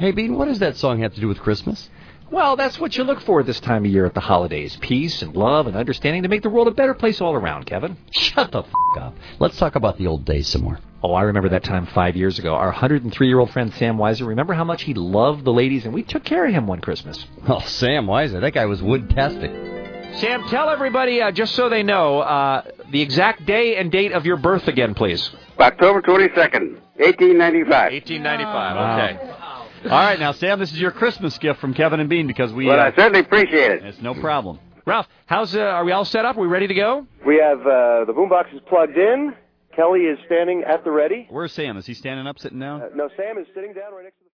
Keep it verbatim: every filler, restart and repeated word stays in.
Hey, Bean, what does that song have to do with Christmas? Well, that's what you look for this time of year at the holidays. Peace and love and understanding to make the world a better place all around, Kevin. Shut the f*** up. Let's talk about the old days some more. Oh, I remember that time five years ago. Our one hundred three-year-old friend Sam Weiser, remember how much he loved the ladies, and we took care of him one Christmas. Oh, Sam Weiser, that guy was wood-tastic. Sam, tell everybody, uh, just so they know, uh, the exact day and date of your birth again, please. October twenty-second, eighteen ninety-five. eighteen ninety-five, okay. All right, now, Sam, this is your Christmas gift from Kevin and Bean because we... Well, uh, I certainly appreciate it. It's no problem. Ralph, how's uh, are we all set up? Are we ready to go? We have uh, the boombox is plugged in. Kelly is standing at the ready. Where's Sam? Is he standing up, sitting down? Uh, no, Sam is sitting down right next to the...